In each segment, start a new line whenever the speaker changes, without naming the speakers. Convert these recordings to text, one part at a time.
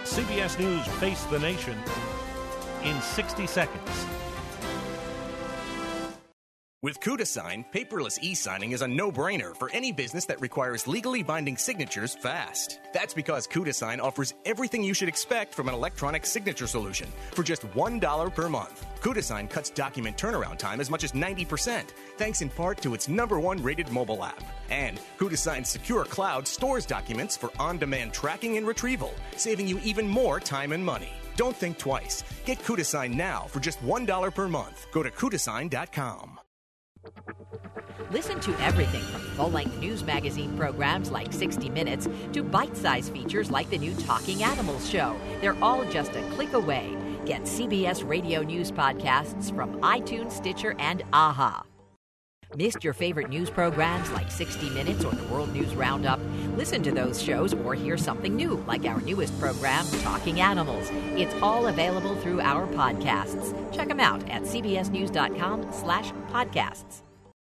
CBS News Face the Nation in 60 seconds.
With CudaSign, paperless e-signing is a no-brainer for any business that requires legally binding signatures fast. That's because CudaSign offers everything you should expect from an electronic signature solution for just $1 per month. CudaSign cuts document turnaround time as much as 90%, thanks in part to its #1 rated mobile app. And CudaSign's secure cloud stores documents for on-demand tracking and retrieval, saving you even more time and money. Don't think twice. Get CudaSign now for just $1 per month. Go to CudaSign.com.
Listen to everything from full-length news magazine programs like 60 Minutes to bite-sized features like the new Talking Animals show. They're all just a click away. Get CBS Radio News podcasts from iTunes, Stitcher, and AHA. Missed your favorite news programs like 60 Minutes or the World News Roundup? Listen to those shows or hear something new like our newest program, Talking Animals. It's all available through our podcasts. Check them out at cbsnews.com/podcasts.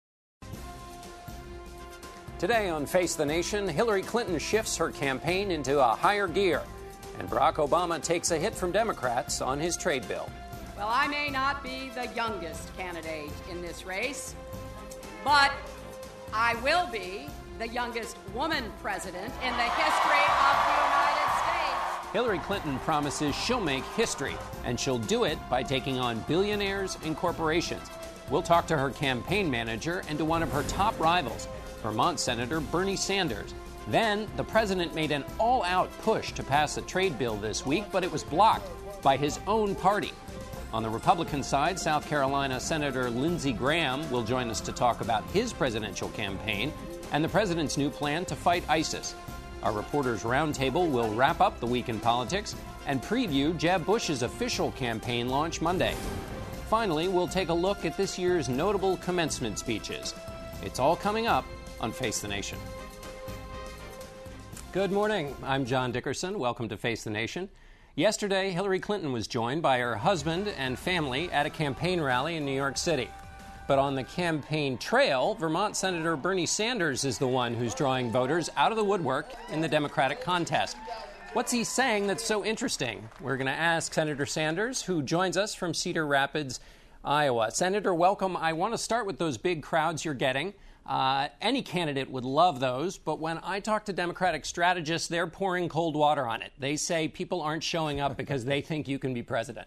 Today on Face the Nation, Hillary Clinton shifts her campaign into a higher gear, and Barack Obama takes a hit from Democrats on his trade bill.
Well, I may not be the youngest candidate in this race, but I will be the youngest woman president in the history of the United States.
Hillary Clinton promises she'll make history, and she'll do it by taking on billionaires and corporations. We'll talk to her campaign manager and to one of her top rivals, Vermont Senator Bernie Sanders. Then, the president made an all-out push to pass a trade bill this week, but it was blocked by his own party. On the Republican side, South Carolina Senator Lindsey Graham will join us to talk about his presidential campaign and the president's new plan to fight ISIS. Our Reporters Roundtable will wrap up the week in politics and preview Jeb Bush's official campaign launch Monday. Finally, we'll take a look at this year's notable commencement speeches. It's all coming up on Face the Nation. Good morning. I'm John Dickerson. Welcome to Face the Nation. Yesterday, Hillary Clinton was joined by her husband and family at a campaign rally in New York City. But on the campaign trail, Vermont Senator Bernie Sanders is the one who's drawing voters out of the woodwork in the Democratic contest. What's he saying that's so interesting? We're going to ask Senator Sanders, who joins us from Cedar Rapids, Iowa. Senator, welcome. I want to start with those big crowds you're getting. Any candidate would love those, but when I talk to Democratic strategists, they're pouring cold water on it. They say people aren't showing up because they think you can be president.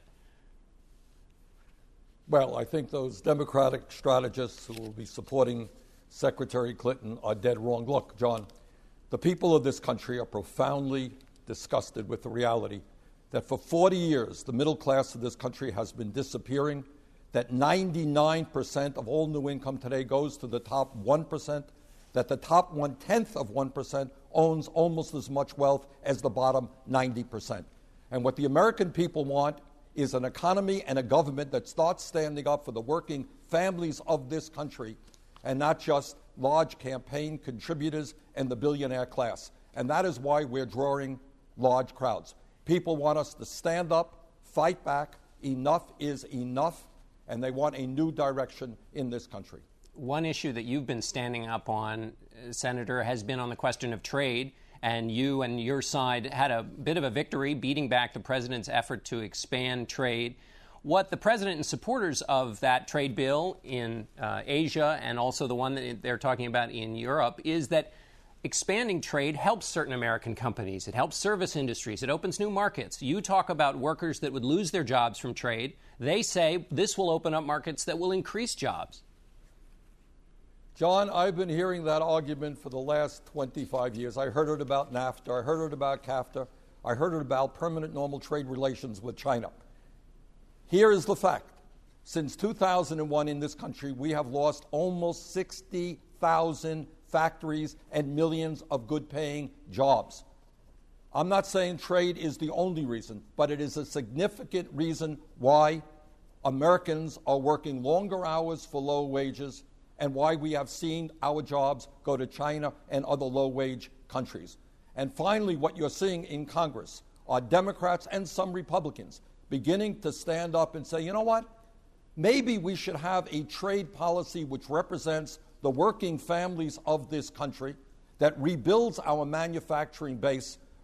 Well, I think those Democratic strategists who will be supporting Secretary Clinton are dead wrong. Look, John, the people of this country are profoundly disgusted with the reality that for 40 years the middle class of this country has been disappearing, that 99% of all new income today goes to the top 1%, that the top 1/10 of 1% owns almost as much wealth as the bottom 90%. And what the American people want is an economy and a government that starts standing up for the working families of this country and not just large campaign contributors and the billionaire class. And that is why we're drawing large crowds. People want us to stand up, fight back. Enough is enough. And they want a new direction in this country.
One issue that you've been standing up on, Senator, has been on the question of trade. And you and your side had a bit of a victory beating back the president's effort to expand trade. What the president and supporters of that trade bill in Asia and also the one that they're talking about in Europe is that expanding trade helps certain American companies. It helps service industries. It opens new markets. You talk about workers that would lose their jobs from trade. They say this will open up markets that will increase jobs.
John, I've been hearing that argument for the last 25 years. I heard it about NAFTA. I heard it about CAFTA. I heard it about permanent normal trade relations with China. Here is the fact. Since 2001 in this country, we have lost almost 60,000 factories and millions of good-paying jobs. I'm not saying trade is the only reason, but it is a significant reason why Americans are working longer hours for low wages and why we have seen our jobs go to China and other low-wage countries. And finally, what you're seeing in Congress are Democrats and some Republicans beginning to stand up and say, you know what? Maybe we should have a trade policy which represents the working families of this country, that rebuilds our manufacturing base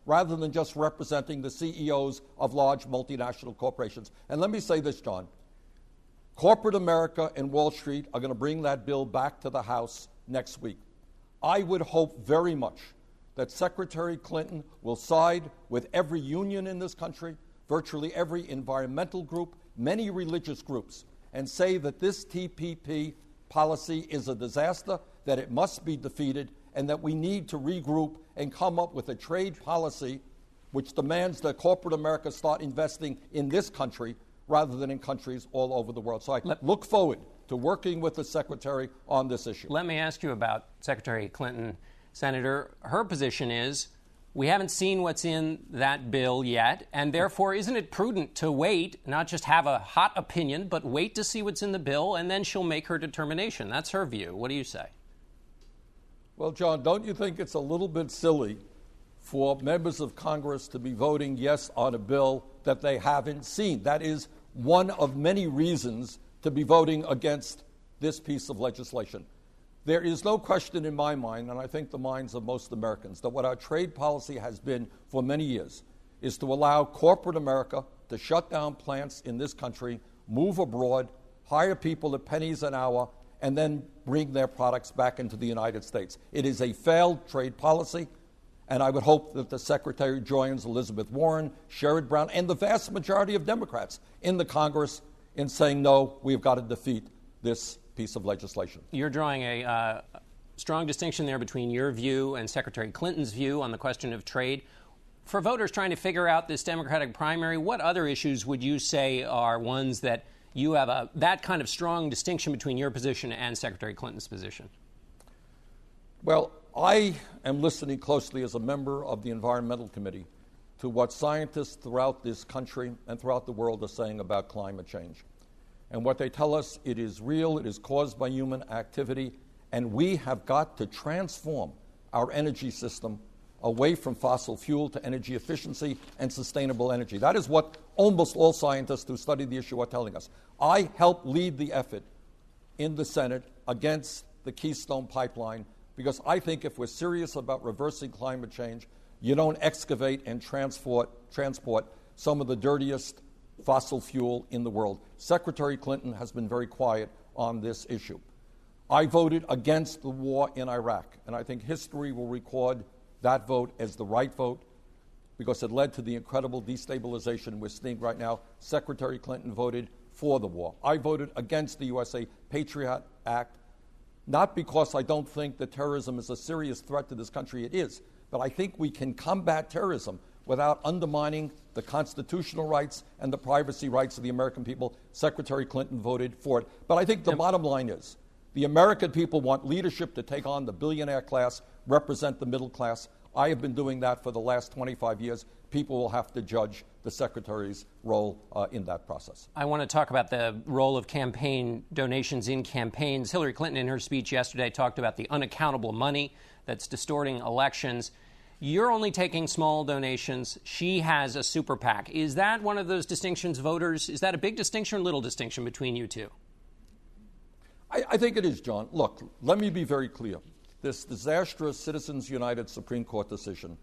rather than just representing the CEOs of large multinational corporations. And let me say this, John. Corporate America and Wall Street are going to bring that bill back to the House next week. I would hope very much that Secretary Clinton will side with every union in this country, virtually every environmental group, many religious groups, and say that this TPP policy is a disaster, that it must be defeated, and that we need to regroup and come up with a trade policy which demands that corporate America start investing in this country rather than in countries all over the world. So I look forward to working with the Secretary on this issue.
Let me ask you about Secretary Clinton, Senator. Her position is we haven't seen what's in that bill yet, and therefore isn't it prudent to wait, not just have a hot opinion, but wait to see what's in the bill, and then she'll make her determination. That's her view. What do you say?
Well, John, don't you think it's a little bit silly for members of Congress to be voting yes on a bill that they haven't seen? That is one of many reasons to be voting against this piece of legislation. There is no question in my mind, and I think the minds of most Americans, that what our trade policy has been for many years is to allow corporate America to shut down plants in this country, move abroad, hire people at pennies an hour, and then bring their products back into the United States. It is a failed trade policy, and I would hope that the Secretary joins Elizabeth Warren, Sherrod Brown, and the vast majority of Democrats in the Congress in saying, no, we've got to defeat this piece of legislation.
You're drawing a strong distinction there between your view and Secretary Clinton's view on the question of trade. For voters trying to figure out this Democratic primary, what other issues would you say are ones that you have that kind of strong distinction between your position and Secretary Clinton's position?
Well, I am listening closely as a member of the Environmental Committee to what scientists throughout this country and throughout the world are saying about climate change. And what they tell us, it is real, it is caused by human activity, and we have got to transform our energy system away from fossil fuel to energy efficiency and sustainable energy. That is what almost all scientists who study the issue are telling us. I helped lead the effort in the Senate against the Keystone Pipeline because I think if we're serious about reversing climate change, you don't excavate and transport some of the dirtiest fossil fuel in the world. Secretary Clinton has been very quiet on this issue. I voted against the war in Iraq, and I think history will record that vote as the right vote because it led to the incredible destabilization we're seeing right now. Secretary Clinton voted for the war. I voted against the USA Patriot Act, not because I don't think that terrorism is a serious threat to this country. It is. But I think we can combat terrorism without undermining the constitutional rights and the privacy rights of the American people. Secretary Clinton voted for it. But I think the bottom line is the American people want leadership to take on the billionaire class, represent the middle class. I have been doing that for the last 25 years. People will have to judge the Secretary's role in that process.
I want to talk about the role of campaign donations in campaigns. Hillary Clinton, in her speech yesterday, talked about the unaccountable money that's distorting elections. You're only taking small donations. She has a super PAC. Is that one of those distinctions voters? Is that a big distinction or little distinction between you two?
I think it is, John. Look, let me be very clear. This disastrous Citizens United Supreme Court decision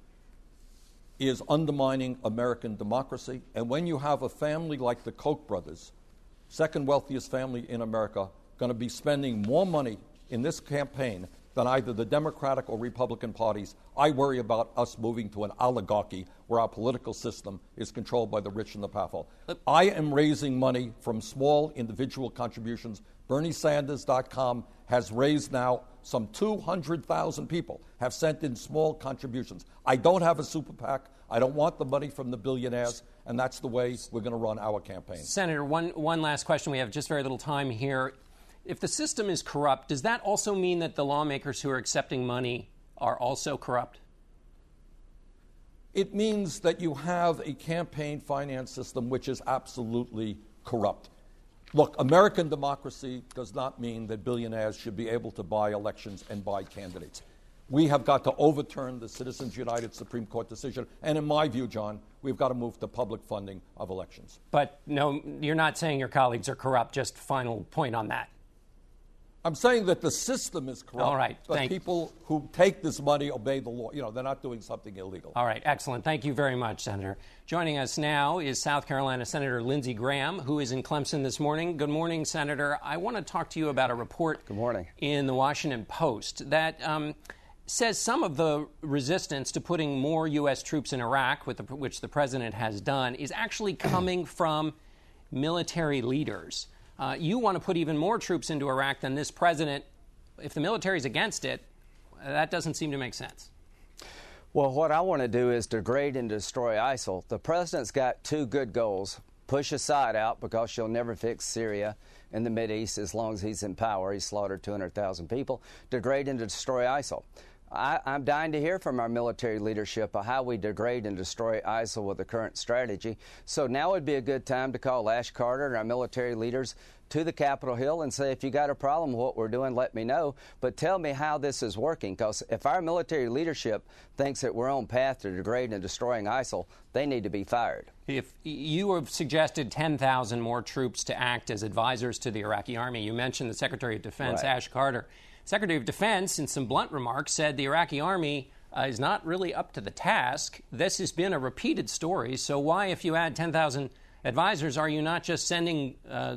is undermining American democracy. And when you have a family like the Koch brothers, second wealthiest family in America, going to be spending more money in this campaign than either the Democratic or Republican parties, I worry about us moving to an oligarchy where our political system is controlled by the rich and the powerful. I am raising money from small individual contributions. BernieSanders.com has raised now some 200,000 people have sent in small contributions. I don't have a super PAC. I don't want the money from the billionaires, and that's the way we're going to run our campaign.
Senator, one last question. We have just very little time here. If the system is corrupt, does that also mean that the lawmakers who are accepting money are also corrupt?
It means that you have a campaign finance system which is absolutely corrupt. Look, American democracy does not mean that billionaires should be able to buy elections and buy candidates. We have got to overturn the Citizens United Supreme Court decision. And in my view, John, we've got to move to public funding of elections.
But no, you're not saying your colleagues are corrupt. Just final point on that.
I'm saying that the system is corrupt.
All right.
But people who take this money obey the law. They're not doing something illegal.
All right. Excellent. Thank you very much, Senator. Joining us now is South Carolina Senator Lindsey Graham, who is in Clemson this morning. Good morning, Senator. I want to talk to you about a report in the Washington Post that says some of the resistance to putting more U.S. troops in Iraq, which the president has done, is actually coming from military leaders. You want to put even more troops into Iraq than this president. If the military is against it, that doesn't seem to make sense.
Well, what I want to do is degrade and destroy ISIL. The president's got two good goals. Push Assad out because she'll never fix Syria in the Mideast as long as he's in power. He slaughtered 200,000 people. Degrade and destroy ISIL. I'm dying to hear from our military leadership of how we degrade and destroy ISIL with the current strategy. So now would be a good time to call Ash Carter and our military leaders to the Capitol Hill and say, if you got a problem with what we're doing, let me know. But tell me how this is working, because if our military leadership thinks that we're on path to degrade and destroying ISIL, they need to be fired.
If you have suggested 10,000 more troops to act as advisors to the Iraqi army, you mentioned the Secretary of Defense, Ash Carter. Secretary of Defense, in some blunt remarks, said the Iraqi army is not really up to the task. This has been a repeated story. So why, if you add 10,000 advisors, are you not just sending,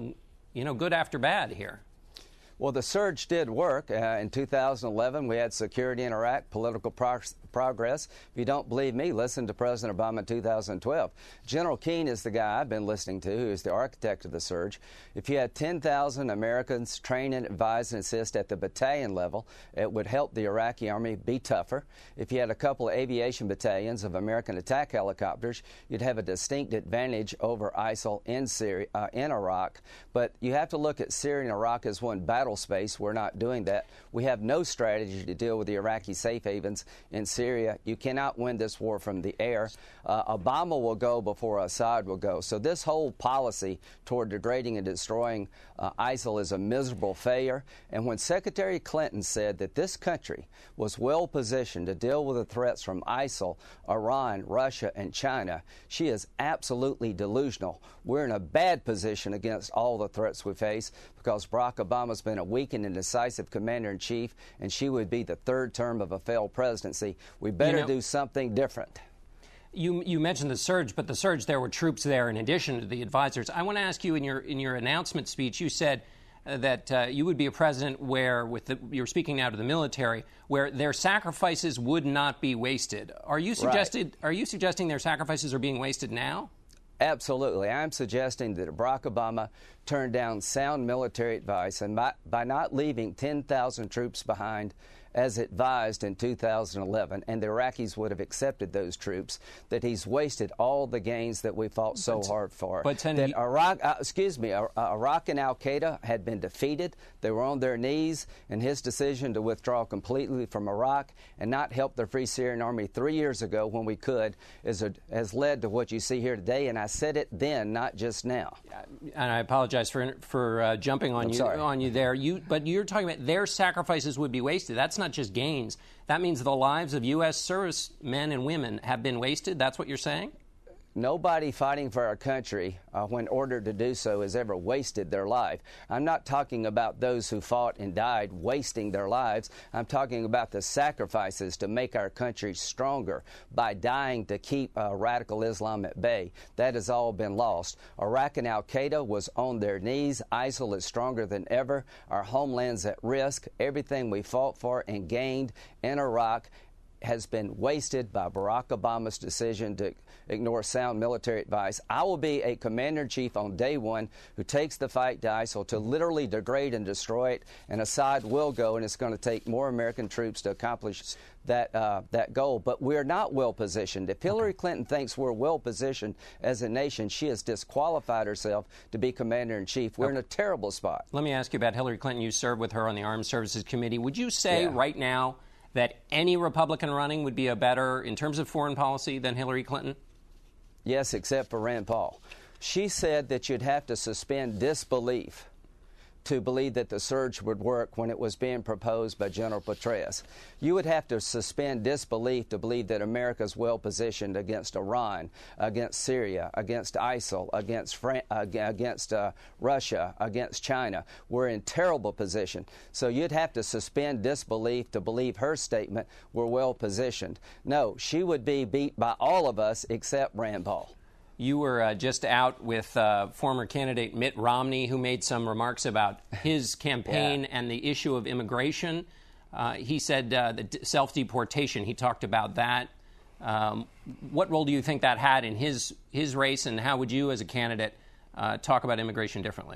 good after bad here?
Well, the surge did work. In 2011, we had security in Iraq, political progress. If you don't believe me, listen to President Obama in 2012. General Keane is the guy I've been listening to, who is the architect of the surge. If you had 10,000 Americans train and advise and assist at the battalion level, it would help the Iraqi army be tougher. If you had a couple of aviation battalions of American attack helicopters, you'd have a distinct advantage over ISIL in Syria, in Iraq. But you have to look at Syria and Iraq as one battle space. We're not doing that. We have no strategy to deal with the Iraqi safe havens in Syria. You cannot win this war from the air. Obama will go before Assad will go. So this whole policy toward degrading and destroying ISIL is a miserable failure. And when Secretary Clinton said that this country was well positioned to deal with the threats from ISIL, Iran, Russia, and China, she is absolutely delusional. We're in a bad position against all the threats we face because Barack Obama's been a weak and indecisive commander-in-chief, and she would be the third term of a failed presidency. We better do something different.
You mentioned the surge, but the surge, there were troops there in addition to the advisors. I want to ask you, in your announcement speech, you said that you would be a president where, you're speaking now to the military, where their sacrifices would not be wasted. Are you suggesting their sacrifices are being wasted now?
Absolutely. I'm suggesting that Barack Obama turned down sound military advice, and by not leaving 10,000 troops behind as advised in 2011, and the Iraqis would have accepted those troops, that he's wasted all the gains that we fought so hard for.
But
that Iraq and al-Qaeda had been defeated. They were on their knees, and his decision to withdraw completely from Iraq and not help the Free Syrian Army 3 years ago when we could has led to what you see here today, and I said it then, not just now.
And I apologize for jumping on you there. But you're talking about their sacrifices would be wasted. That's not just gains. That means the lives of U.S. servicemen and women have been wasted? That's what you're saying?
Nobody fighting for our country, when ordered to do so, has ever wasted their life. I'm not talking about those who fought and died wasting their lives. I'm talking about the sacrifices to make our country stronger by dying to keep radical Islam at bay. That has all been lost. Iraq and al-Qaeda was on their knees. ISIL is stronger than ever. Our homeland's at risk. Everything we fought for and gained in Iraq has been wasted by Barack Obama's decision to ignore sound military advice. I will be a commander-in-chief on day one who takes the fight to ISIL to literally degrade and destroy it, and Assad will go, and it's going to take more American troops to accomplish that goal. But we're not well-positioned. If Hillary Clinton thinks we're well-positioned as a nation, she has disqualified herself to be commander-in-chief. We're in a terrible spot.
Let me ask you about Hillary Clinton. You served with her on the Armed Services Committee. Would you say right now that any Republican running would be a better, in terms of foreign policy, than Hillary Clinton?
Yes, except for Rand Paul. She said that you'd have to suspend disbelief to believe that the surge would work when it was being proposed by General Petraeus. You would have to suspend disbelief to believe that America is well positioned against Iran, against Syria, against ISIL, against Russia, against China. We're in terrible position. So you'd have to suspend disbelief to believe her statement, we're well positioned. No, she would be beat by all of us except Rand Paul.
You were just out with former candidate Mitt Romney, who made some remarks about his campaign and the issue of immigration. He said the self-deportation. He talked about that. What role do you think that had in his race, and how would you, as a candidate, talk about immigration differently?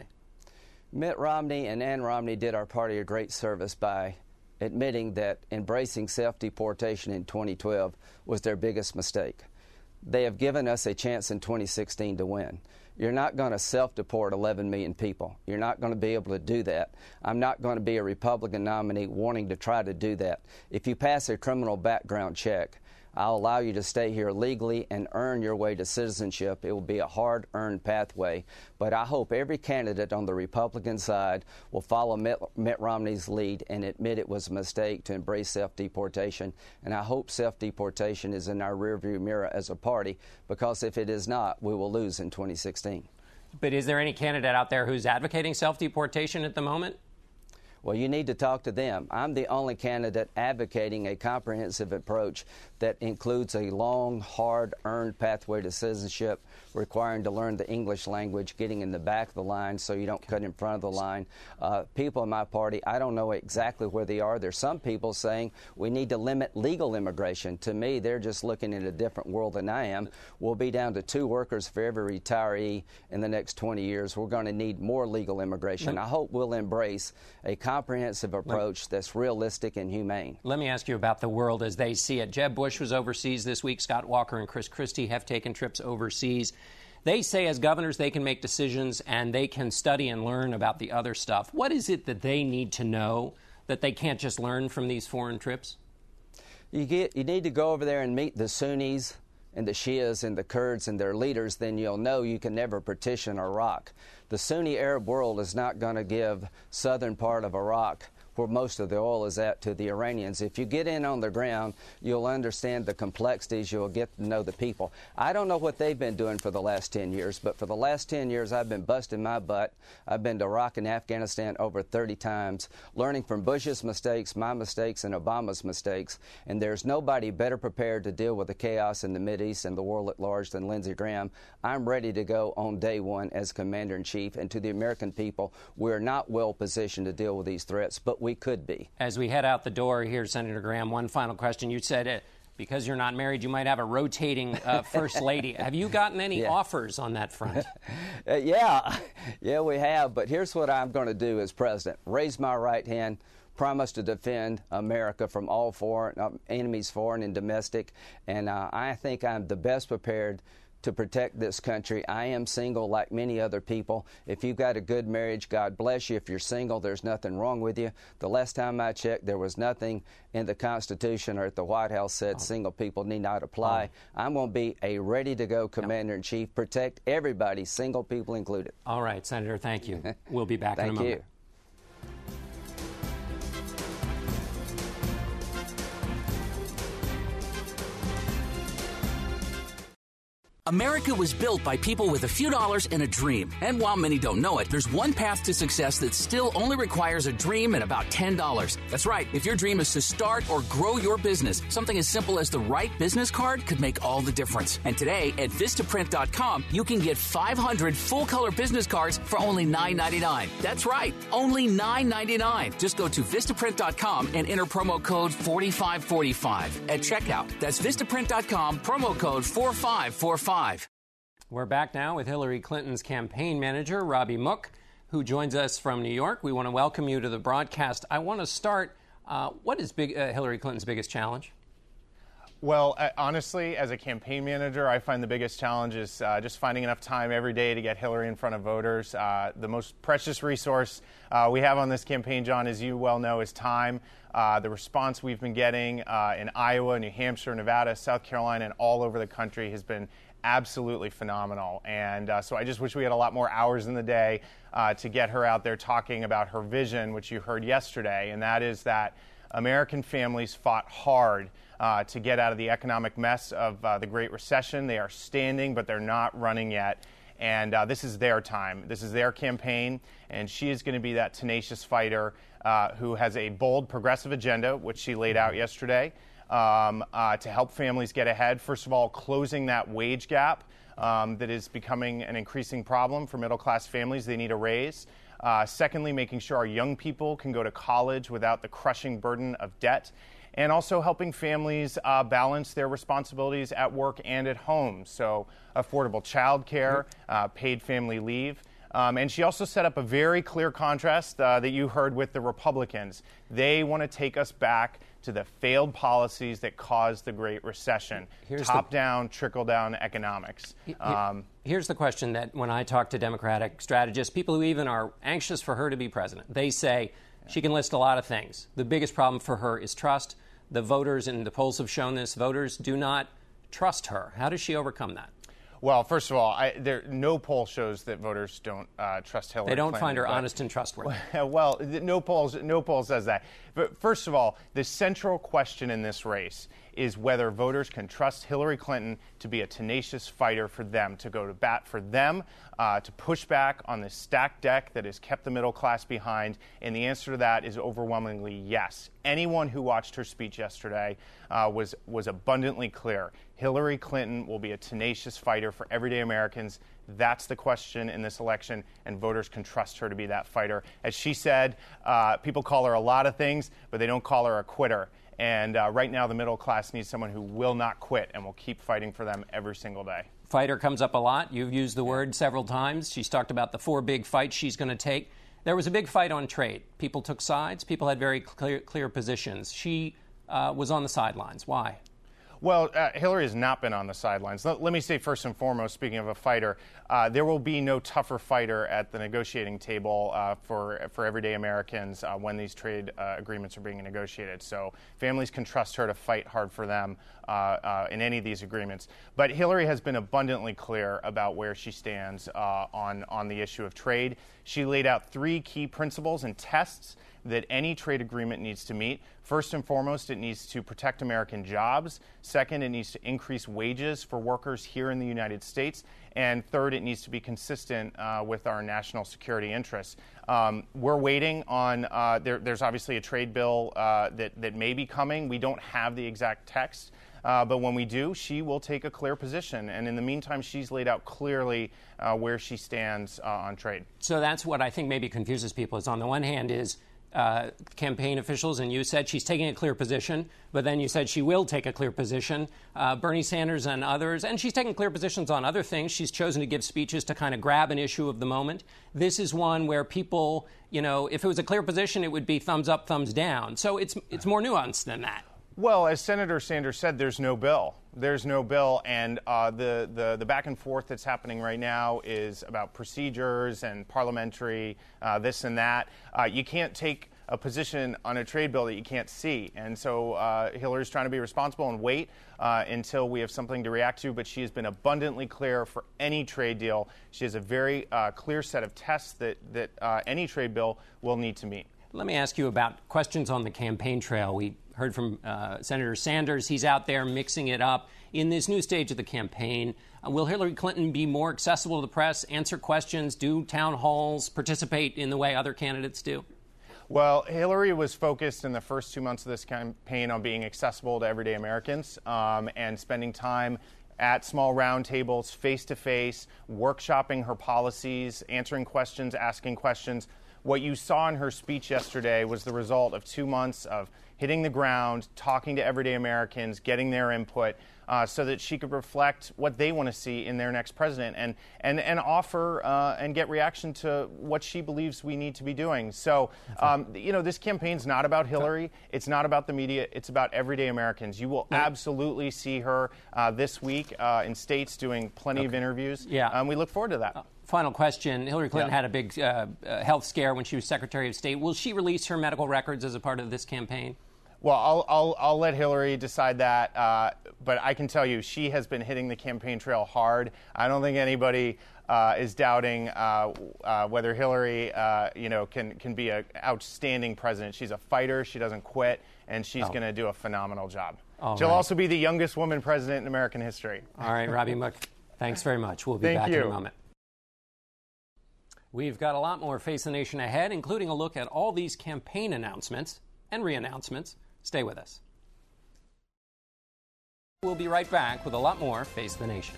Mitt Romney and Ann Romney did our party a great service by admitting that embracing self-deportation in 2012 was their biggest mistake. They have given us a chance in 2016 to win. You're not going to self-deport 11 million people. You're not going to be able to do that. I'm not going to be a Republican nominee wanting to try to do that. If you pass a criminal background check, I'll allow you to stay here legally and earn your way to citizenship. It will be a hard-earned pathway. But I hope every candidate on the Republican side will follow Mitt Romney's lead and admit it was a mistake to embrace self-deportation. And I hope self-deportation is in our rearview mirror as a party, because if it is not, we will lose in 2016.
But is there any candidate out there who's advocating self-deportation at the moment?
Well, you need to talk to them. I'm the only candidate advocating a comprehensive approach that includes a long, hard-earned pathway to citizenship, requiring to learn the English language, getting in the back of the line so you don't cut in front of the line. People in my party, I don't know exactly where they are. There's some people saying we need to limit legal immigration. To me, they're just looking at a different world than I am. We'll be down to 2 workers for every retiree in the next 20 years. We're going to need more legal immigration. I hope we'll embrace a comprehensive approach that's realistic and humane.
Let me ask you about the world as they see it. Jeb Bush was overseas this week. Scott Walker and Chris Christie have taken trips overseas. They say as governors they can make decisions and they can study and learn about the other stuff. What is it that they need to know that they can't just learn from these foreign trips?
You need to go over there and meet the Sunnis and the Shias and the Kurds and their leaders, then you'll know you can never partition Iraq. The Sunni Arab world is not going to give southern part of Iraq, where most of the oil is at, to the Iranians. If you get in on the ground, you'll understand the complexities. You'll get to know the people. I don't know what they've been doing for the last 10 years, but for the last 10 years, I've been busting my butt. I've been to Iraq and Afghanistan over 30 times, learning from Bush's mistakes, my mistakes, and Obama's mistakes. And there's nobody better prepared to deal with the chaos in the Mideast and the world at large than Lindsey Graham. I'm ready to go on day one as Commander-in-Chief. And to the American people, we're not well positioned to deal with these threats, but we could be.
As we head out the door here, Senator Graham, one final question. You said because you're not married, you might have a rotating First Lady. Have you gotten any offers on that front?
Yeah, we have. But here's what I'm going to do as president. Raise my right hand, promise to defend America from all foreign enemies, foreign and domestic. And I think I'm the best prepared to protect this country. I am single like many other people. If you've got a good marriage, God bless you. If you're single, there's nothing wrong with you. The last time I checked, there was nothing in the Constitution or at the White House said single people need not apply. I'm going to be a ready-to-go Commander-in-Chief, protect everybody, single people included.
All right, Senator, thank you. We'll be back in a moment.
Thank you.
America was built by people with a few dollars and a dream. And while many don't know it, there's one path to success that still only requires a dream and about $10. That's right. If your dream is to start or grow your business, something as simple as the right business card could make all the difference. And today at Vistaprint.com, you can get 500 full-color business cards for only $9.99. That's right. Only $9.99. Just go to Vistaprint.com and enter promo code 4545 at checkout. That's Vistaprint.com, promo code 4545.
We're back now with Hillary Clinton's campaign manager, Robbie Mook, who joins us from New York. We want to welcome you to the broadcast. I want to start, what is Hillary Clinton's biggest challenge?
Well, honestly, as a campaign manager, I find the biggest challenge is just finding enough time every day to get Hillary in front of voters. The most precious resource we have on this campaign, John, as you well know, is time. The response we've been getting in Iowa, New Hampshire, Nevada, South Carolina, and all over the country has been absolutely phenomenal. And so I just wish we had a lot more hours in the day to get her out there talking about her vision, which you heard yesterday, and that is that American families fought hard to get out of the economic mess of the Great Recession. They are standing, but they're not running yet. And this is their time. This is their campaign, and she is going to be that tenacious fighter who has a bold, progressive agenda, which she laid out yesterday, to help families get ahead. First of all, closing that wage gap that is becoming an increasing problem for middle-class families. They need a raise. Secondly, making sure our young people can go to college without the crushing burden of debt. And also helping families balance their responsibilities at work and at home. So affordable child care, paid family leave. And she also set up a very clear contrast that you heard with the Republicans. They want to take us back to the failed policies that caused the Great Recession. Top-down, trickle-down economics.
Here's the question that when I talk to Democratic strategists, people who even are anxious for her to be president, they say she can list a lot of things. The biggest problem for her is trust. The voters, and the polls have shown this, voters do not trust her. How does she overcome that?
Well, first of all, no poll shows that voters don't trust Hillary Clinton.
They don't find her honest and trustworthy.
Well, no poll says that. But first of all, the central question in this race is whether voters can trust Hillary Clinton to be a tenacious fighter for them, to go to bat for them, to push back on this stacked deck that has kept the middle class behind. And the answer to that is overwhelmingly yes. Anyone who watched her speech yesterday was abundantly clear. Hillary Clinton will be a tenacious fighter for everyday Americans. That's the question in this election, and voters can trust her to be that fighter. As she said, people call her a lot of things, but they don't call her a quitter. And right now, the middle class needs someone who will not quit and will keep fighting for them every single day.
Fighter comes up a lot. You've used the word several times. She's talked about the 4 big fights she's going to take. There was a big fight on trade. People took sides. People had very clear positions. She was on the sidelines. Why?
Well, Hillary has not been on the sidelines. Let me say first and foremost, speaking of a fighter, there will be no tougher fighter at the negotiating table for everyday Americans when these trade agreements are being negotiated. So families can trust her to fight hard for them in any of these agreements. But Hillary has been abundantly clear about where she stands on the issue of trade. She laid out 3 key principles and tests that any trade agreement needs to meet. First and foremost, it needs to protect American jobs. Second, it needs to increase wages for workers here in the United States. And third, it needs to be consistent with our national security interests. We're waiting on, there's obviously a trade bill that may be coming. We don't have the exact text. But when we do, she will take a clear position. And in the meantime, she's laid out clearly where she stands on trade.
So that's what I think maybe confuses people is on the one hand is campaign officials, and you said she's taking a clear position, but then you said she will take a clear position. Bernie Sanders and others, and she's taking clear positions on other things. She's chosen to give speeches to kind of grab an issue of the moment. This is one where people, if it was a clear position, it would be thumbs up, thumbs down. So it's more nuanced than that.
Well, as Senator Sanders said, there's no bill. There's no bill, and the back and forth that's happening right now is about procedures and parliamentary this and that. You can't take a position on a trade bill that you can't see, and so Hillary's trying to be responsible and wait until we have something to react to, but she has been abundantly clear for any trade deal. She has a very clear set of tests that any trade bill will need to meet.
Let me ask you about questions on the campaign trail. We heard from Senator Sanders. He's out there mixing it up. In this new stage of the campaign, will Hillary Clinton be more accessible to the press, answer questions, do town halls, participate in the way other candidates do?
Well, Hillary was focused in the first 2 months of this campaign on being accessible to everyday Americans and spending time at small roundtables, face-to-face, workshopping her policies, answering questions, asking questions. What you saw in her speech yesterday was the result of 2 months of hitting the ground, talking to everyday Americans, getting their input, so that she could reflect what they want to see in their next president and offer and get reaction to what she believes we need to be doing. So, this campaign's not about Hillary. It's not about the media. It's about everyday Americans. You will absolutely see her this week in states doing plenty of interviews.
Yeah.
We look forward to that.
Final question. Hillary Clinton had a big health scare when she was Secretary of State. Will she release her medical records as a part of this campaign?
Well, I'll let Hillary decide that, but I can tell you she has been hitting the campaign trail hard. I don't think anybody is doubting whether Hillary, can be an outstanding president. She's a fighter. She doesn't quit, and she's going to do a phenomenal job. She'll also be the youngest woman president in American history.
All right, Robbie Mook, thanks very much. We'll be back in a moment. We've got a lot more Face the Nation ahead, including a look at all these campaign announcements and re-announcements. Stay with us. We'll be right back with a lot more Face the Nation.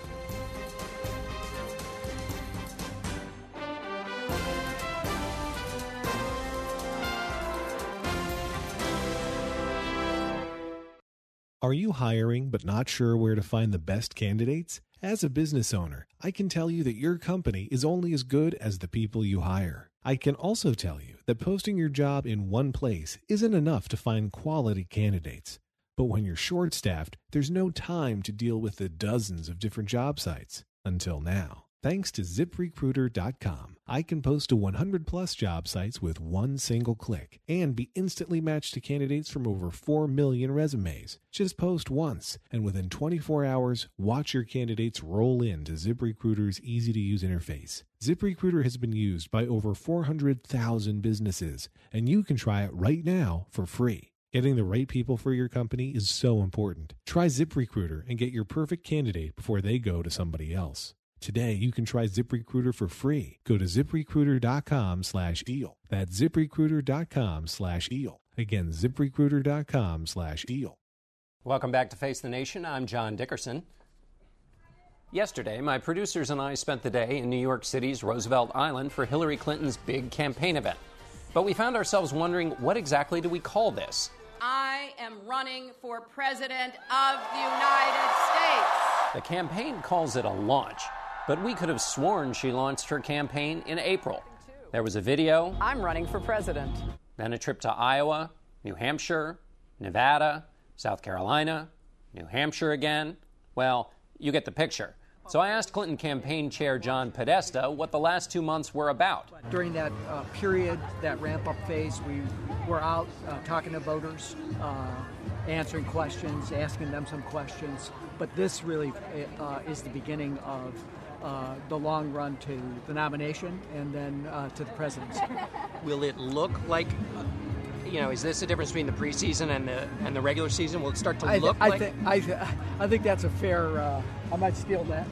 Are you hiring but not sure where to find the best candidates? As a business owner, I can tell you that your company is only as good as the people you hire. I can also tell you that posting your job in one place isn't enough to find quality candidates. But when you're short-staffed, there's no time to deal with the dozens of different job sites. Until now. Thanks to ZipRecruiter.com, I can post to 100-plus job sites with one single click and be instantly matched to candidates from over 4 million resumes. Just post once, and within 24 hours, watch your candidates roll into ZipRecruiter's easy-to-use interface. ZipRecruiter has been used by over 400,000 businesses, and you can try it right now for free. Getting the right people for your company is so important. Try ZipRecruiter and get your perfect candidate before they go to somebody else. Today, you can try ZipRecruiter for free. Go to ZipRecruiter.com/deal. That's ZipRecruiter.com/deal. Again, ZipRecruiter.com/deal.
Welcome back to Face the Nation. I'm John Dickerson. Yesterday, my producers and I spent the day in New York City's Roosevelt Island for Hillary Clinton's big campaign event. But we found ourselves wondering, what exactly do we call this?
I am running for President of the United States.
The campaign calls it a launch. But we could have sworn she launched her campaign in April. There was a video.
I'm running for president.
Then a trip to Iowa, New Hampshire, Nevada, South Carolina, New Hampshire again. Well, you get the picture. So I asked Clinton campaign chair John Podesta what the last 2 months were about.
During that period, that ramp-up phase, we were out talking to voters, answering questions, asking them some questions. But this really is the beginning of the long run to the nomination and then to the presidency.
Will it look like, is this the difference between the preseason and the regular season? Will it start to look like?
I think that's a fair, I might steal that.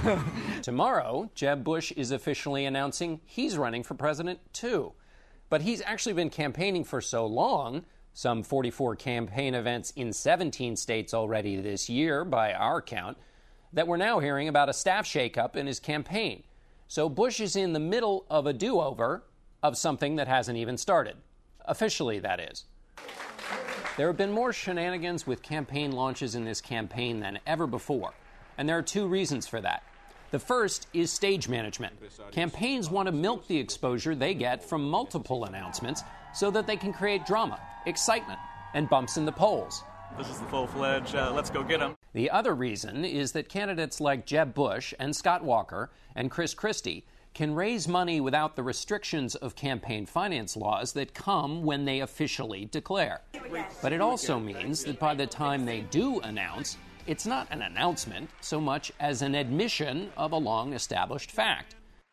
Tomorrow, Jeb Bush is officially announcing he's running for president too. But he's actually been campaigning for so long, some 44 campaign events in 17 states already this year by our count, that we're now hearing about a staff shakeup in his campaign. So Bush is in the middle of a do-over of something that hasn't even started. Officially, that is. There have been more shenanigans with campaign launches in this campaign than ever before, and there are two reasons for that. The first is stage management. Campaigns want to milk the exposure they get from multiple announcements so that they can create drama, excitement, and bumps in the polls.
This is the full-fledged, let's go get them.
The other reason is that candidates like Jeb Bush and Scott Walker and Chris Christie can raise money without the restrictions of campaign finance laws that come when they officially declare. But it also means that by the time they do announce, it's not an announcement so much as an admission of a long-established fact.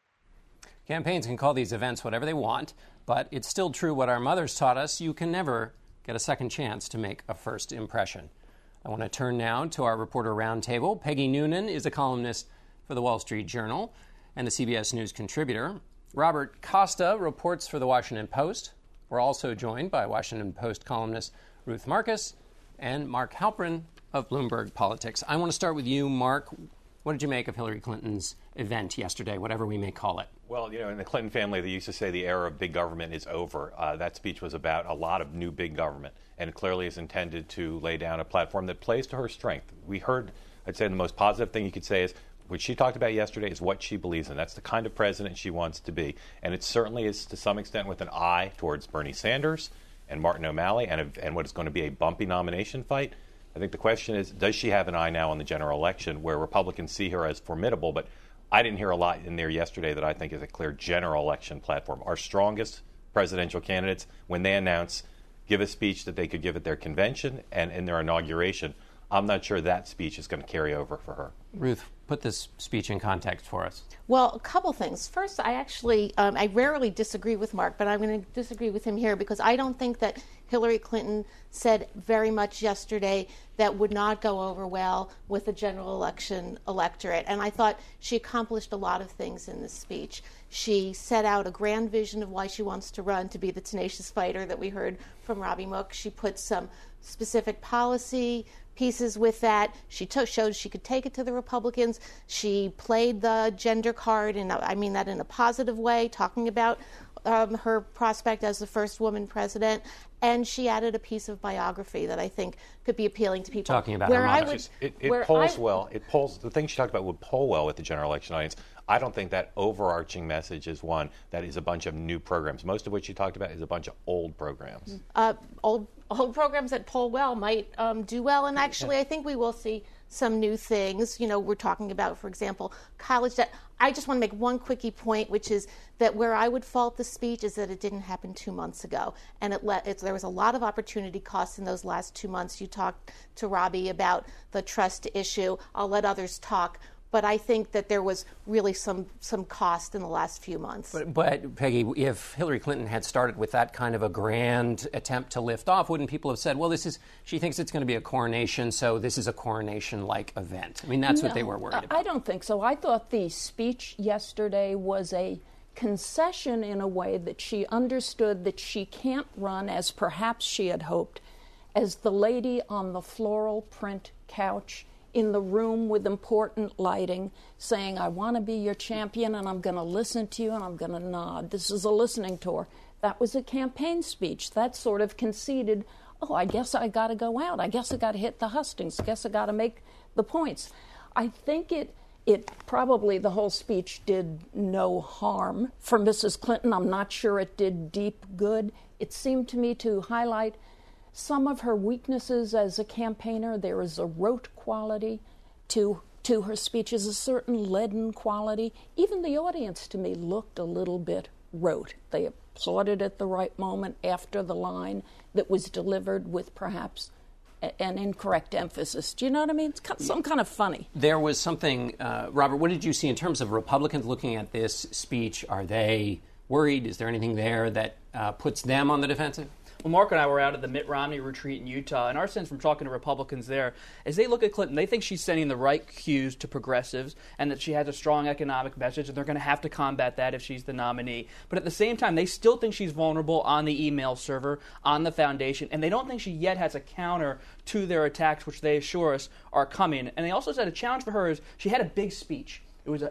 Campaigns can call these events whatever they want, but it's still true what our mothers taught us: you can never get a second chance to make a first impression. I want to turn now to our reporter roundtable. Peggy Noonan is a columnist for the Wall Street Journal and a CBS News contributor. Robert Costa reports for the Washington Post. We're also joined by Washington Post columnist Ruth Marcus and Mark Halperin of Bloomberg Politics. I want to start with you, Mark. What did you make of Hillary Clinton's event yesterday, whatever we may call it?
Well, in the Clinton family, they used to say the era of big government is over. That speech was about a lot of new big government, and clearly is intended to lay down a platform that plays to her strength. We heard, I'd say the most positive thing you could say is what she talked about yesterday is what she believes in. That's the kind of president she wants to be. And it certainly is, to some extent, with an eye towards Bernie Sanders and Martin O'Malley and what is going to be a bumpy nomination fight. I think the question is, does she have an eye now on the general election where Republicans see her as formidable? But I didn't hear a lot in there yesterday that I think is a clear general election platform. Our strongest presidential candidates, when they announce give a speech that they could give at their convention and in their inauguration, I'm not sure that speech is going to carry over for her.
Ruth, put this speech in context for us.
Well, a couple things. First, I rarely disagree with Mark, but I'm going to disagree with him here because I don't think that Hillary Clinton said very much yesterday that would not go over well with the general election electorate. And I thought she accomplished a lot of things in this speech. She set out a grand vision of why she wants to run to be the tenacious fighter that we heard from Robbie Mook. She put some specific policy pieces with that. She showed she could take it to the Republicans. She played the gender card, and I mean that in a positive way, talking about her prospect as the first woman president. And she added a piece of biography that I think could be appealing to people.
Talking about her mother.
It polls well. It polls. The thing she talked about would poll well with the general election audience. I don't think that overarching message is one that is a bunch of new programs. Most of what she talked about is a bunch of old programs.
Old programs that poll well might do well, and actually I think we will see some new things. You know, we're talking about, for example, college debt. I just want to make one quickie point, which is that where I would fault the speech is that it didn't happen 2 months ago, and there was a lot of opportunity costs in those last 2 months. You talked to Robbie about the trust issue. I'll let others talk. But I think that there was really some cost in the last few months.
But Peggy, if Hillary Clinton had started with that kind of a grand attempt to lift off, wouldn't people have said, well, she thinks it's going to be a coronation, so this is a coronation-like event? I mean, that's what they were worried about.
I don't think so. I thought the speech yesterday was a concession in a way that she understood that she can't run, as perhaps she had hoped, as the lady on the floral print couch in the room with important lighting, saying, I want to be your champion, and I'm going to listen to you, and I'm going to nod. This is a listening tour. That was a campaign speech. That sort of conceded, I guess I got to go out. I guess I got to hit the hustings. I guess I got to make the points. I think it probably, the whole speech did no harm for Mrs. Clinton. I'm not sure it did deep good. It seemed to me to highlight some of her weaknesses as a campaigner. There is a rote quality to her speeches, a certain leaden quality. Even the audience, to me, looked a little bit rote. They applauded at the right moment after the line that was delivered with perhaps an incorrect emphasis. Do you know what I mean? It's some kind of funny.
There was something, Robert, what did you see in terms of Republicans looking at this speech? Are they worried? Is there anything there that puts them on the defensive?
Well, Mark and I were out at the Mitt Romney retreat in Utah, and our sense from talking to Republicans there, as they look at Clinton, they think she's sending the right cues to progressives and that she has a strong economic message, and they're going to have to combat that if she's the nominee. But at the same time, they still think she's vulnerable on the email server, on the foundation, and they don't think she yet has a counter to their attacks, which they assure us are coming. And they also said a challenge for her is she had a big speech. It was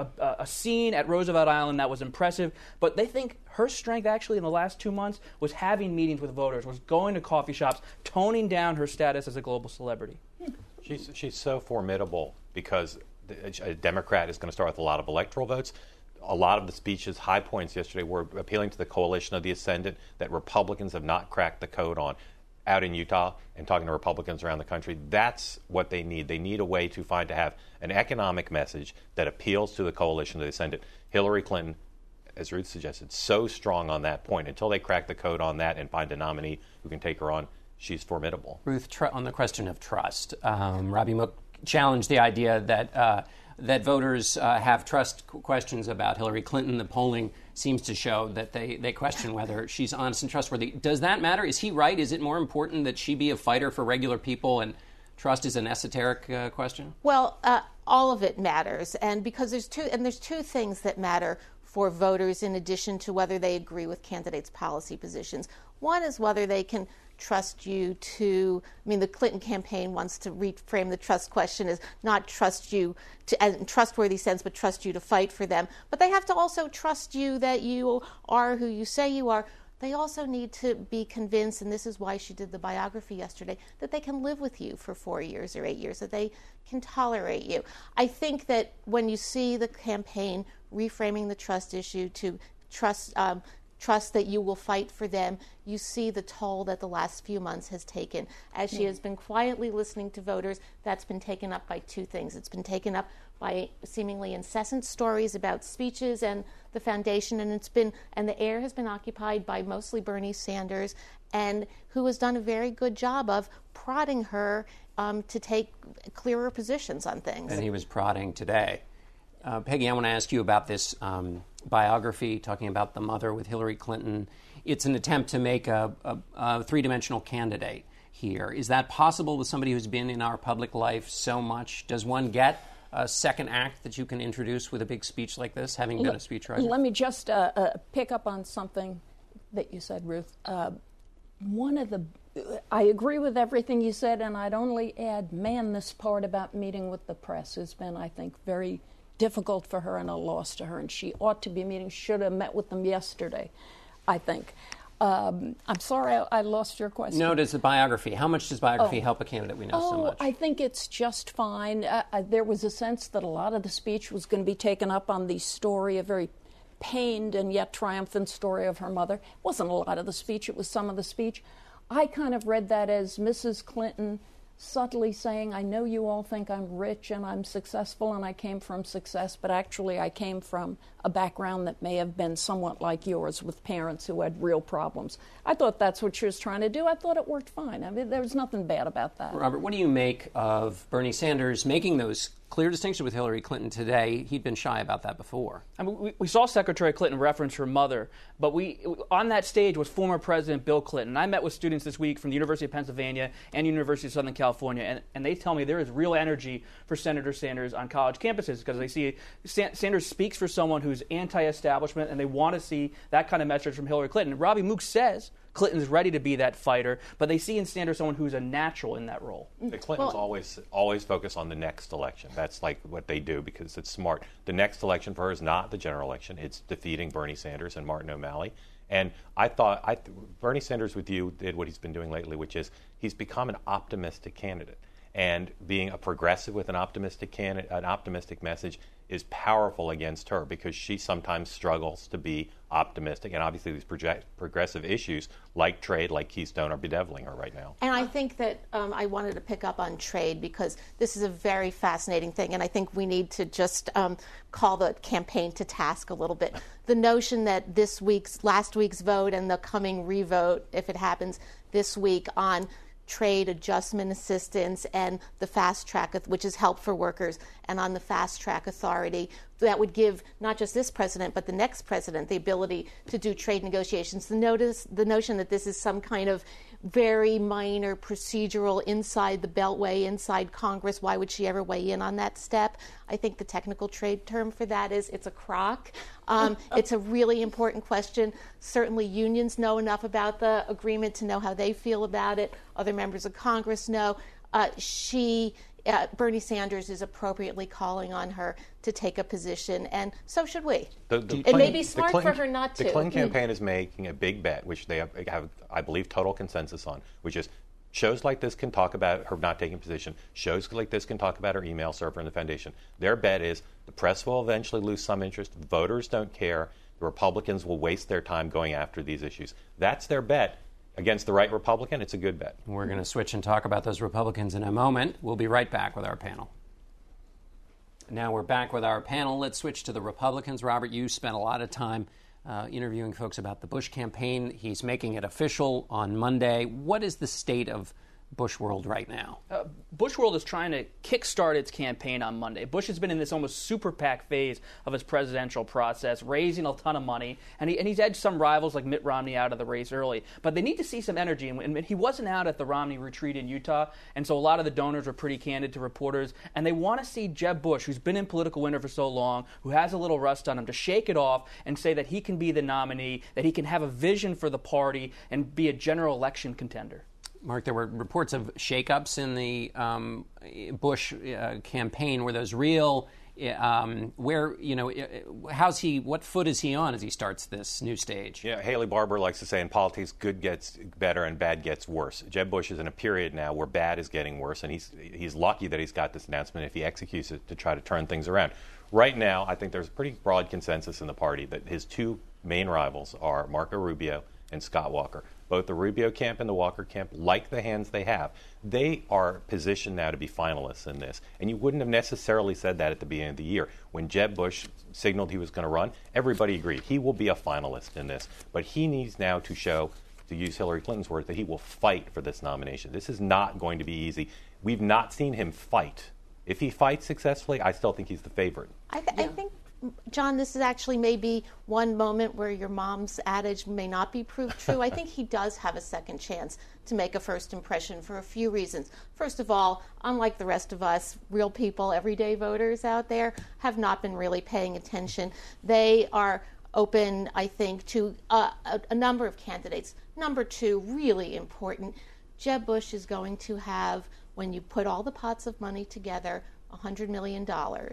a scene at Roosevelt Island that was impressive, but they think her strength actually in the last 2 months was having meetings with voters, was going to coffee shops, toning down her status as a global celebrity.
She's so formidable because a Democrat is going to start with a lot of electoral votes. A lot of the speech's high points yesterday were appealing to the coalition of the ascendant that Republicans have not cracked the code on. Out in Utah and talking to Republicans around the country, that's what they need. They need a way to have an economic message that appeals to the coalition of the ascendant. Hillary Clinton, as Ruth suggested, so strong on that point. Until they crack the code on that and find a nominee who can take her on, she's formidable.
Ruth, on the question of trust, Robbie Mook challenged the idea that voters have trust questions about Hillary Clinton. The polling seems to show that they question whether she's honest and trustworthy. Does that matter? Is he right? Is it more important that she be a fighter for regular people and trust is an esoteric question?
Well, all of it matters, and because there's two things that matter for voters in addition to whether they agree with candidates' policy positions. One is whether they can trust you the Clinton campaign wants to reframe the trust question as not trust you in trustworthy sense, but trust you to fight for them. But they have to also trust you that you are who you say you are. They also need to be convinced, and this is why she did the biography yesterday, that they can live with you for 4 years or 8 years, that they can tolerate you. I think that when you see the campaign reframing the trust issue to trust that you will fight for them, you see the toll that the last few months has taken. As she has been quietly listening to voters, that's been taken up by two things. It's been taken up by seemingly incessant stories about speeches and the foundation, and the air has been occupied by mostly Bernie Sanders, and who has done a very good job of prodding her to take clearer positions on things.
And he was prodding today. Peggy, I want to ask you about this biography, talking about the mother with Hillary Clinton. It's an attempt to make a three-dimensional candidate here. Is that possible with somebody who's been in our public life so much? Does one get a second act that you can introduce with a big speech like this, having been a speechwriter?
Let me just pick up on something that you said, Ruth. I agree with everything you said, and I'd only add, this part about meeting with the press has been, I think, very difficult for her and a loss to her, and she ought to be meeting, should have met with them yesterday, I think. I'm sorry, I lost your question.
No, does the biography, how much does biography help a candidate we know so much?
I think it's just fine. There was a sense that a lot of the speech was going to be taken up on the story, a very pained and yet triumphant story of her mother. It wasn't a lot of the speech, it was some of the speech. I kind of read that as Mrs. Clinton subtly saying, I know you all think I'm rich and I'm successful and I came from success, but actually I came from a background that may have been somewhat like yours with parents who had real problems. I thought that's what she was trying to do. I thought it worked fine. I mean, there was nothing bad about that.
Robert, what do you make of Bernie Sanders making those clear distinctions with Hillary Clinton today? He'd been shy about that before.
I mean, we saw Secretary Clinton reference her mother, but on that stage was former President Bill Clinton. I met with students this week from the University of Pennsylvania and University of Southern California, and they tell me there is real energy for Senator Sanders on college campuses because they see Sanders speaks for someone who's anti-establishment, and they want to see that kind of message from Hillary Clinton. Robbie Mook says Clinton's ready to be that fighter, but they see in Sanders someone who's a natural in that role.
The Clintons always focus on the next election. That's like what they do because it's smart. The next election for her is not the general election. It's defeating Bernie Sanders and Martin O'Malley. And I thought Bernie Sanders with you did what he's been doing lately, which is he's become an optimistic candidate. And being a progressive with an optimistic message is powerful against her because she sometimes struggles to be optimistic. And obviously these progressive issues like trade, like Keystone, are bedeviling her right now.
And I think that I wanted to pick up on trade because this is a very fascinating thing. And I think we need to just call the campaign to task a little bit. The notion that last week's vote and the coming revote, if it happens this week, on trade adjustment assistance and the fast track, which is help for workers, and on the fast track authority, that would give not just this president but the next president the ability to do trade negotiations. The notion that this is some kind of very minor procedural inside the Beltway, inside Congress, why would she ever weigh in on that step? I think the technical trade term for that is it's a crock. It's a really important question. Certainly unions know enough about the agreement to know how they feel about it. Other members of Congress know. Bernie Sanders is appropriately calling on her to take a position, and so should we. It may be smart for her not to.
The Clinton campaign is making a big bet, which they have, I believe, total consensus on, which is shows like this can talk about her not taking a position. Shows like this can talk about her email server and the foundation. Their bet is the press will eventually lose some interest. Voters don't care. The Republicans will waste their time going after these issues. That's their bet. Against the right Republican, it's a good bet.
We're going to switch and talk about those Republicans in a moment. We'll be right back with our panel. Now we're back with our panel. Let's switch to the Republicans. Robert, you spent a lot of time interviewing folks about the Bush campaign. He's making it official on Monday. What is the state of Bush world right now?
Bush world is trying to kickstart its campaign on Monday. Bush has been in this almost super PAC phase of his presidential process, raising a ton of money, and he's edged some rivals like Mitt Romney out of the race early. But they need to see some energy, and he wasn't out at the Romney retreat in Utah, and so a lot of the donors were pretty candid to reporters, and they want to see Jeb Bush, who's been in political winter for so long, who has a little rust on him, to shake it off and say that he can be the nominee, that he can have a vision for the party and be a general election contender.
Mark, there were reports of shakeups in the Bush campaign. Were those real? What foot is he on as he starts this new stage?
Yeah, Haley Barbour likes to say in politics, good gets better and bad gets worse. Jeb Bush is in a period now where bad is getting worse, and he's lucky that he's got this announcement if he executes it to try to turn things around. Right now, I think there's a pretty broad consensus in the party that his two main rivals are Marco Rubio and Scott Walker. Both the Rubio camp and the Walker camp like the hands they have. They are positioned now to be finalists in this. And you wouldn't have necessarily said that at the beginning of the year. When Jeb Bush signaled he was going to run, everybody agreed. He will be a finalist in this. But he needs now to show, to use Hillary Clinton's words, that he will fight for this nomination. This is not going to be easy. We've not seen him fight. If he fights successfully, I still think he's the favorite.
I think, John, this is actually maybe one moment where your mom's adage may not be proved true. I think he does have a second chance to make a first impression for a few reasons. First of all, unlike the rest of us, real people, everyday voters out there, have not been really paying attention. They are open, I think, to a number of candidates. Number two, really important, Jeb Bush is going to have, when you put all the pots of money together, $100 million.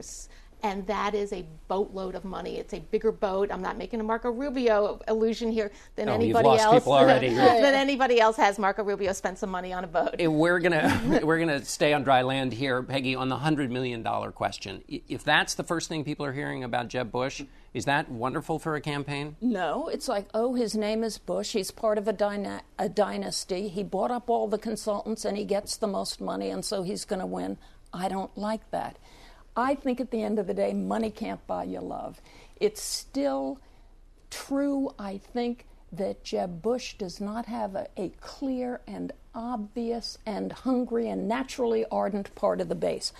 And that is a boatload of money. It's a bigger boat. I'm not making a Marco Rubio illusion here than anybody else. Than anybody else has. Marco Rubio spent some money on a boat.
We're gonna stay on dry land here, Peggy, on the $100 million question. If that's the first thing people are hearing about Jeb Bush, is that wonderful for a campaign?
No, it's like, oh, his name is Bush. He's part of a dynasty. He bought up all the consultants and he gets the most money, and so he's going to win. I don't like that. I think at the end of the day, money can't buy you love. It's still true, I think, that Jeb Bush does not have a clear and obvious and hungry and naturally ardent part of the base.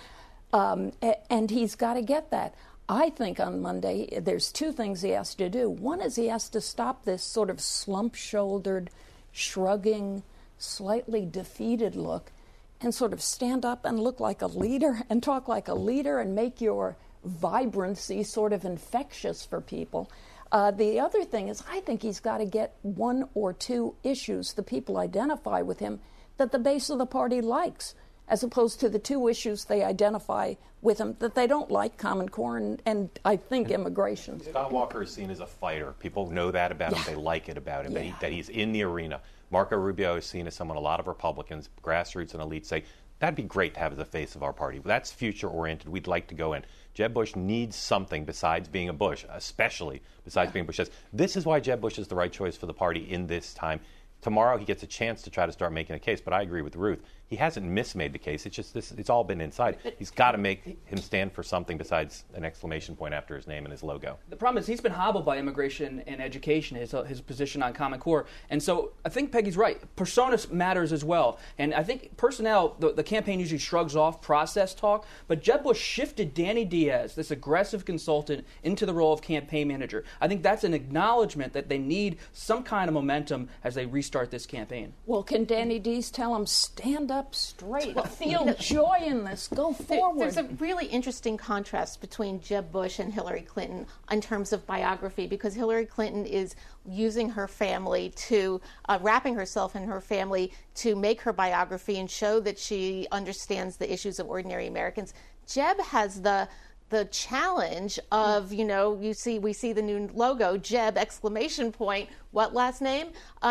And he's got to get that. I think on Monday there's two things he has to do. One is he has to stop this sort of slump-shouldered, shrugging, slightly defeated look and sort of stand up and look like a leader and talk like a leader and make your vibrancy sort of infectious for people. The other thing is I think he's got to get one or two issues the people identify with him that the base of the party likes, as opposed to the two issues they identify with him that they don't like, Common Core and I think immigration.
Scott Walker is seen as a fighter. People know that about him. They like it about him, that he's in the arena. Marco Rubio is seen as someone a lot of Republicans, grassroots and elites say, that'd be great to have as the face of our party. That's future-oriented. We'd like to go in. Jeb Bush needs something besides being a Bush, especially besides being Bush. This is why Jeb Bush is the right choice for the party in this time. Tomorrow he gets a chance to try to start making a case, but I agree with Ruth. He hasn't mismade the case. It's just it's all been inside. He's got to make him stand for something besides an exclamation point after his name and his logo.
The problem is he's been hobbled by immigration and education, his position on Common Core. And so I think Peggy's right. Persona matters as well. And I think personnel, the campaign usually shrugs off process talk, but Jeb Bush shifted Danny Diaz, this aggressive consultant, into the role of campaign manager. I think that's an acknowledgement that they need some kind of momentum as they restart this campaign.
Well, can Danny Diaz tell him, stand up straight, feel joy in this, go forward?
There's a really interesting contrast between Jeb Bush and Hillary Clinton in terms of biography, because Hillary Clinton is using her family to, wrapping herself in her family to make her biography and show that she understands the issues of ordinary Americans. Jeb has the challenge of, we see the new logo, Jeb, exclamation point, what last name,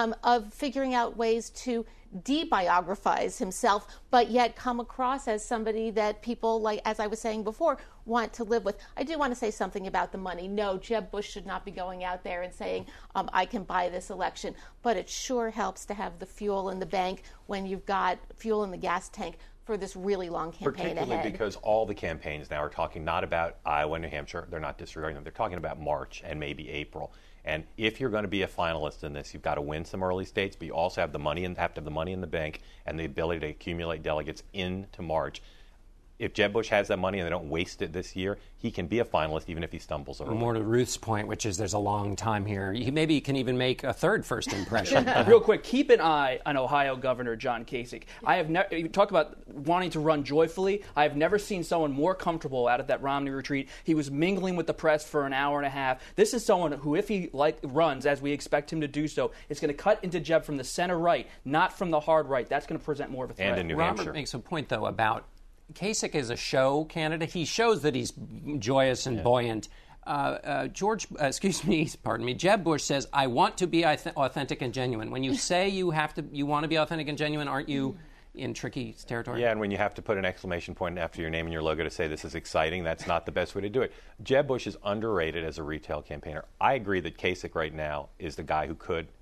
of figuring out ways to de-biographize himself, but yet come across as somebody that people, like, as I was saying before, want to live with. I do want to say something about the money. No, Jeb Bush should not be going out there and saying, I can buy this election, but it sure helps to have the fuel in the bank when you've got fuel in the gas tank for this really long campaign
Particularly
ahead.
Because all the campaigns now are talking not about Iowa and New Hampshire. They're not disregarding them. They're talking about March and maybe April. And if you're going to be a finalist in this, you've got to win some early states, but you also have to have the money in the bank and the ability to accumulate delegates into March. If Jeb Bush has that money and they don't waste it this year, he can be a finalist even if he stumbles early.
More to Ruth's point, which is there's a long time here. Maybe he can even make a third first impression.
Real quick, keep an eye on Ohio Governor John Kasich. You talk about wanting to run joyfully. I have never seen someone more comfortable out at that Romney retreat. He was mingling with the press for an hour and a half. This is someone who, if he runs, as we expect him to do so, is going to cut into Jeb from the center right, not from the hard right. That's going to present more of a threat.
And in New Hampshire.
Robert makes a point, though, about Kasich is a show candidate. He shows that he's joyous and buoyant. Jeb Bush says, I want to be authentic and genuine. When you say you want to be authentic and genuine, aren't you in tricky territory?
Yeah, and when you have to put an exclamation point after your name and your logo to say this is exciting, that's not the best way to do it. Jeb Bush is underrated as a retail campaigner. I agree that Kasich right now is the guy who could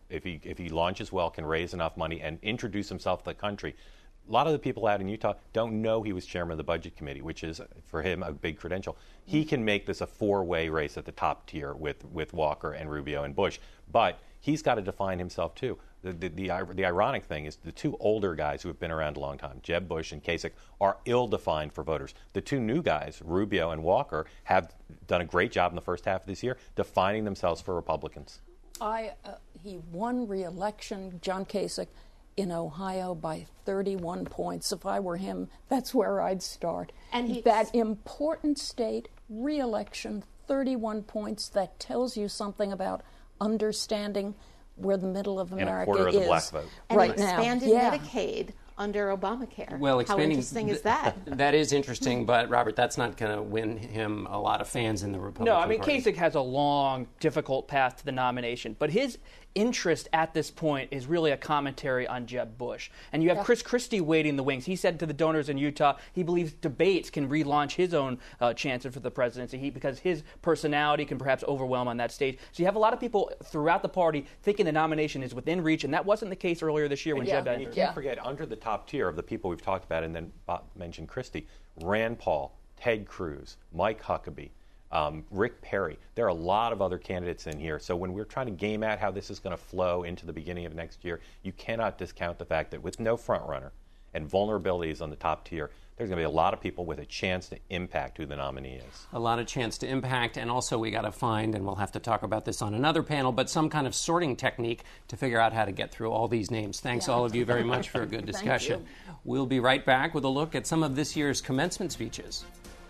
if he launches well, can raise enough money and introduce himself to the country. A lot of the people out in Utah don't know he was chairman of the Budget Committee, which is, for him, a big credential. He can make this a four-way race at the top tier with Walker and Rubio and Bush. But he's got to define himself, too. The ironic thing is the two older guys who have been around a long time, Jeb Bush and Kasich, are ill-defined for voters. The two new guys, Rubio and Walker, have done a great job in the first half of this year defining themselves for Republicans.
He won re-election, John Kasich, in Ohio by 31 points. If I were him, that's where I'd start. And that important state, re-election, 31 points, that tells you something about understanding where the middle of America
and a quarter of the black vote.
Right now. And expanded Medicaid under Obamacare.
Well,
how interesting is that?
That is interesting, but Robert, that's not going to win him a lot of fans in the Republican Party.
No, I mean, Kasich has a long, difficult path to the nomination, but his interest at this point is really a commentary on Jeb Bush. And you have Chris Christie waiting in the wings. He said to the donors in Utah he believes debates can relaunch his own chances for the presidency because his personality can perhaps overwhelm on that stage. So you have a lot of people throughout the party thinking the nomination is within reach, and that wasn't the case earlier this year when Jeb entered.
You can't forget, under the top tier of the people we've talked about, and then Bob mentioned Christie, Rand Paul, Ted Cruz, Mike Huckabee, Rick Perry. There are a lot of other candidates in here. So when we're trying to game out how this is going to flow into the beginning of next year, you cannot discount the fact that with no front runner and vulnerabilities on the top tier, there's going to be a lot of people with a chance to impact who the nominee is.
A lot of chance to impact, and also we got to find, and we'll have to talk about this on another panel, but some kind of sorting technique to figure out how to get through all these names. Thanks all of you very much for a good discussion. We'll be right back with a look at some of this year's commencement speeches.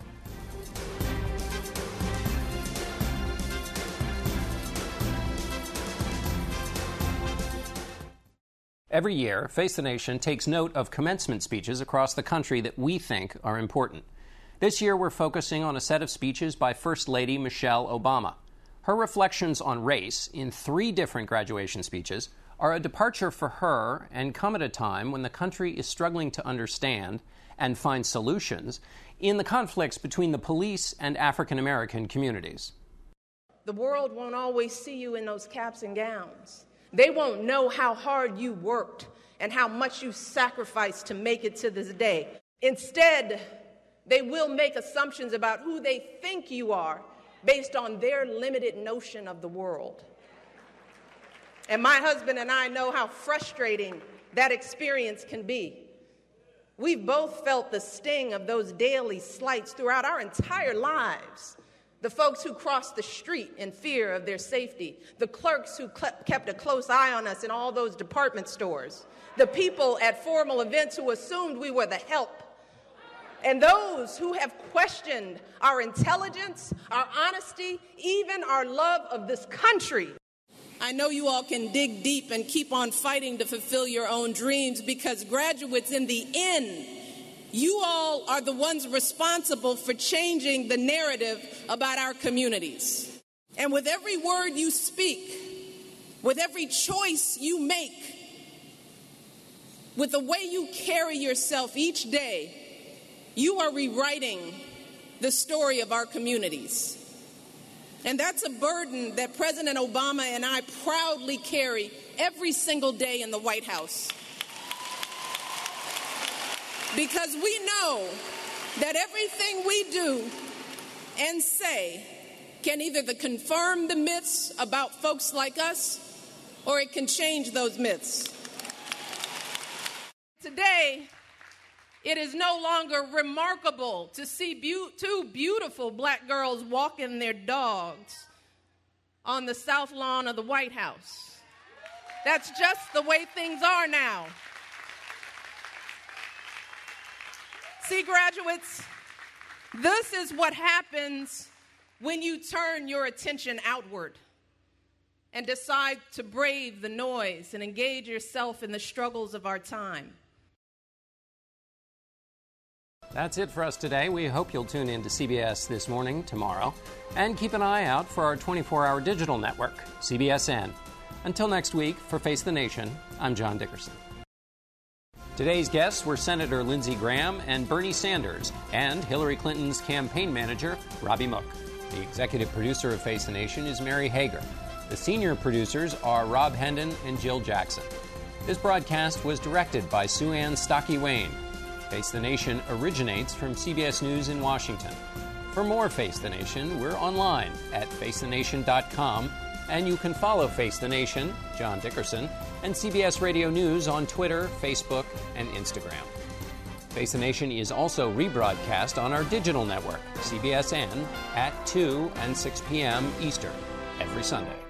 Every year, Face the Nation takes note of commencement speeches across the country that we think are important. This year, we're focusing on a set of speeches by First Lady Michelle Obama. Her reflections on race in 3 different graduation speeches are a departure for her and come at a time when the country is struggling to understand and find solutions in the conflicts between the police and African American communities.
The world won't always see you in those caps and gowns. They won't know how hard you worked and how much you sacrificed to make it to this day. Instead, they will make assumptions about who they think you are based on their limited notion of the world. And my husband and I know how frustrating that experience can be. We've both felt the sting of those daily slights throughout our entire lives. The folks who crossed the street in fear of their safety, the clerks who kept a close eye on us in all those department stores, the people at formal events who assumed we were the help, and those who have questioned our intelligence, our honesty, even our love of this country. I know you all can dig deep and keep on fighting to fulfill your own dreams because graduates, in the end, you all are the ones responsible for changing the narrative about our communities. And with every word you speak, with every choice you make, with the way you carry yourself each day, you are rewriting the story of our communities. And that's a burden that President Obama and I proudly carry every single day in the White House. Because we know that everything we do and say can either confirm the myths about folks like us, or it can change those myths. Today, it is no longer remarkable to see 2 beautiful black girls walking their dogs on the South Lawn of the White House. That's just the way things are now. See, graduates, this is what happens when you turn your attention outward and decide to brave the noise and engage yourself in the struggles of our time.
That's it for us today. We hope you'll tune in to CBS This Morning tomorrow and keep an eye out for our 24-hour digital network, CBSN. Until next week, for Face the Nation, I'm John Dickerson. Today's guests were Senator Lindsey Graham and Bernie Sanders, and Hillary Clinton's campaign manager, Robbie Mook. The executive producer of Face the Nation is Mary Hager. The senior producers are Rob Hendon and Jill Jackson. This broadcast was directed by Sue Ann Stockey-Wayne. Face the Nation originates from CBS News in Washington. For more Face the Nation, we're online at facethenation.com, and you can follow Face the Nation, John Dickerson, and CBS Radio News on Twitter, Facebook, and Instagram. Face the Nation is also rebroadcast on our digital network, CBSN, at 2 and 6 p.m. Eastern, every Sunday.